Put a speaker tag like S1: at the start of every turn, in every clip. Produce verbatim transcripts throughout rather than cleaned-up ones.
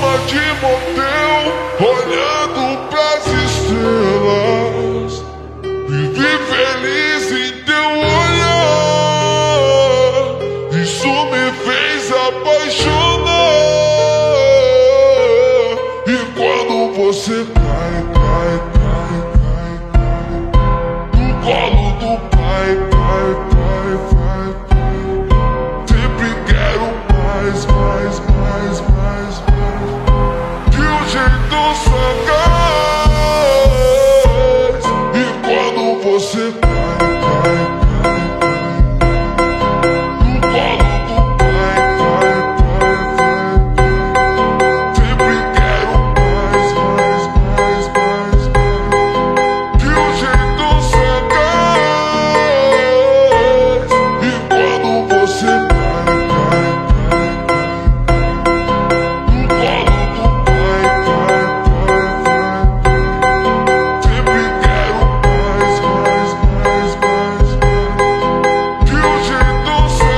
S1: cama de motel, olhando pras estrelas. Vivi feliz em teu olhar, isso me fez apaixonar. E quando você cai, cai, cai, cai, cai no colo do pai, pai, pai, pai, pai, sempre quero mais, mais, mais, mais, mais, de um jeito sagaz. E quando você cai, cai, cai, cai no colo do pai, pai, pai, pai, sempre quero mais, mais, mais, mais, mais, de um jeito sagaz. E quando você cai, cai, cai, cai no colo do pai, pai, pai, pai, sempre quero mais, mais, mais, mais, mais, de um jeito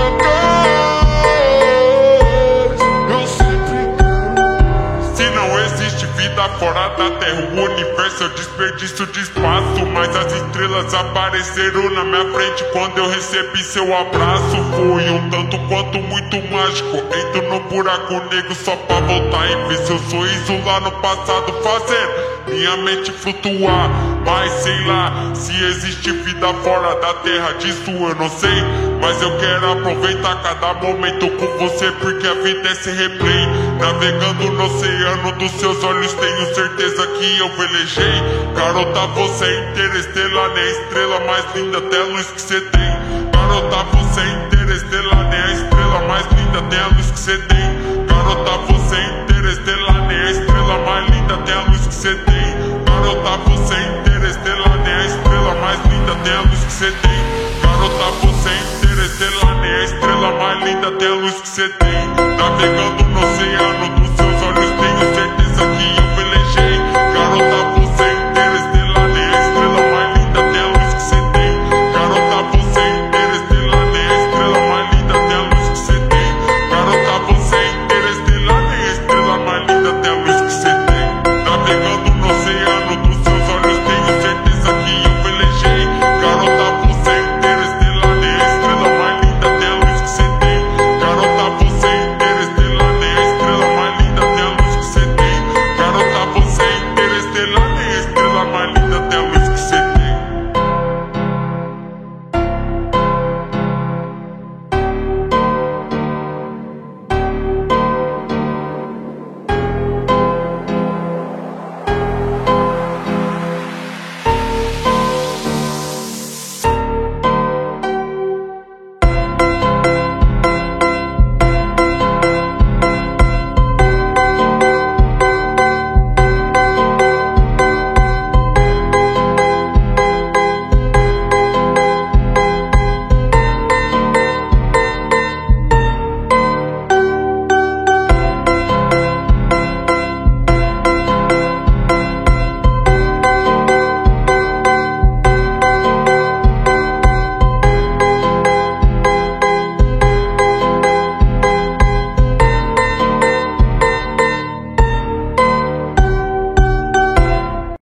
S1: sagaz. Eu sempre quero mais.
S2: Se não existe vida fora da Terra, o universo é um desperdício de espaço. Mas as estrelas apareceram na minha frente quando eu recebi seu abraço. Foi um tanto quanto muito mágico. Entro no buraco negro só pra voltar e ver seu sorriso lá no passado, fazendo minha mente flutuar. Mas sei lá, se existe vida fora da Terra, disso eu não sei. Mas eu quero aproveitar cada momento com você, porque a vida é esse replay. Navegando no oceano dos seus olhos, tenho certeza que eu velejei. Garota, você é interestelar, nem a estrela mais linda, até a luz que cê tem. Garota, você é interestelar, nem a estrela mais linda, até a luz que cê tem. Garota, você é interestelar, nem a estrela mais linda, até a luz que cê tem. Garota, você é interestelar, nem a estrela mais linda, até a luz que cê tem. Garota, você é interestelar, nem a estrela mais linda, até a luz que cê tem. Navegando no oceano